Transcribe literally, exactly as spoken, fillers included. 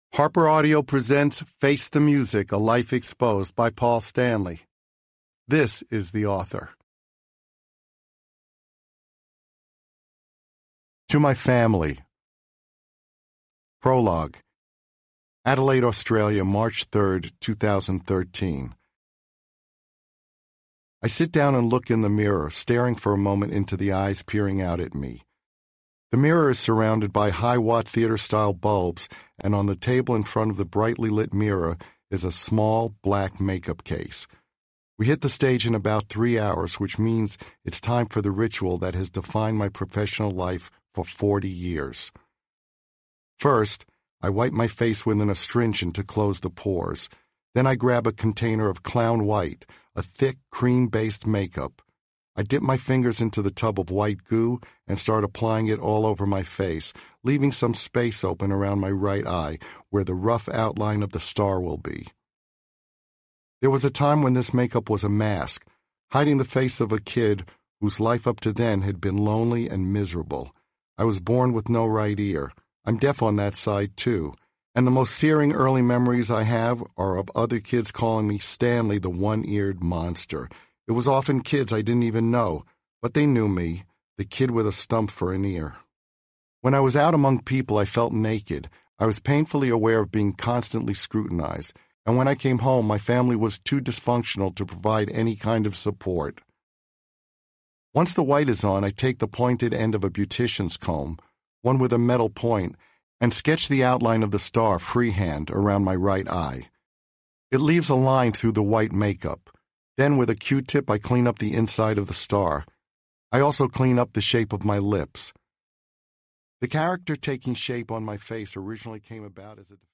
Harper Audio presents Face the Music, A Life Exposed by Paul Stanley. This is the author. To my family. Prologue. Adelaide, Australia, March third, two thousand thirteen. I sit down and look in the mirror, staring for a moment into the eyes peering out at me. The mirror is surrounded by high-watt theater-style bulbs, and on the table in front of the brightly lit mirror is a small, black makeup case. We hit the stage in about three hours, which means it's time for the ritual that has defined my professional life for forty years. First, I wipe my face with an astringent to close the pores. Then I grab a container of Clown White, a thick, cream-based makeup. I dip my fingers into the tub of white goo and start applying it all over my face, leaving some space open around my right eye where the rough outline of the star will be. There was a time when this makeup was a mask, hiding the face of a kid whose life up to then had been lonely and miserable. I was born with no right ear. I'm deaf on that side, too, and the most searing early memories I have are of other kids calling me Stanley the one-eared monster. It was often kids I didn't even know, but they knew me, the kid with a stump for an ear. When I was out among people, I felt naked. I was painfully aware of being constantly scrutinized, and when I came home, my family was too dysfunctional to provide any kind of support. Once the white is on, I take the pointed end of a beautician's comb, one with a metal point, and sketch the outline of the star freehand around my right eye. It leaves a line through the white makeup. Then with a Q-tip, I clean up the inside of the star. I also clean up the shape of my lips. The character taking shape on my face originally came about as a